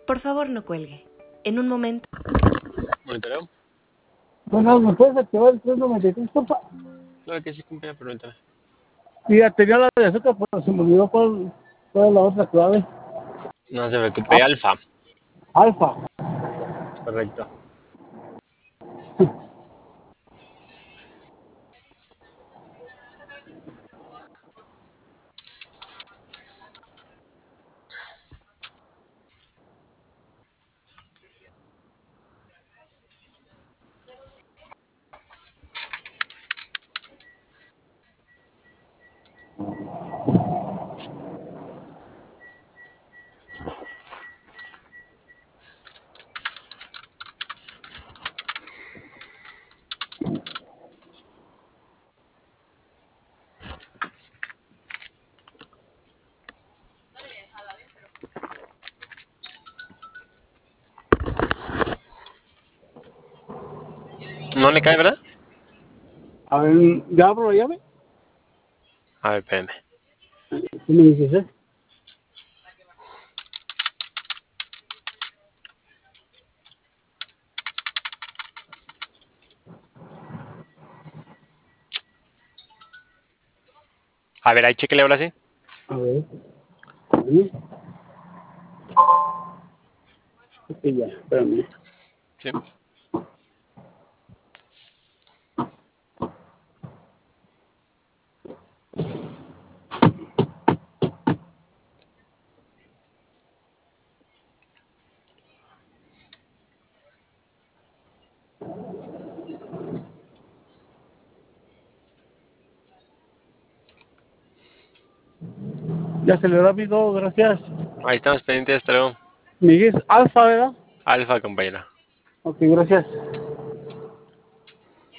Por favor, no cuelgue. En un momento. ¿Monitoreo? Bueno, ¿me puedes activar el 393, porfa? Claro que sí, compañero, permítame. Sí, ya tenía la de azúcar, pero se me olvidó cuál es la otra clave. No se preocupe, Alfa. Alfa. Correcto. ¿No le cae, verdad? A ver, ¿ya abro la llave? A ver, espérame. ¿Qué me dices, A ver, ahí chequele ahora sí. A ver. Sí. Ok, ya, espérame. Sí. Ya se le da video, gracias. Ahí estamos pendientes, hasta luego. Miguel Alfa, ¿verdad? Alfa, compañero. Ok, gracias.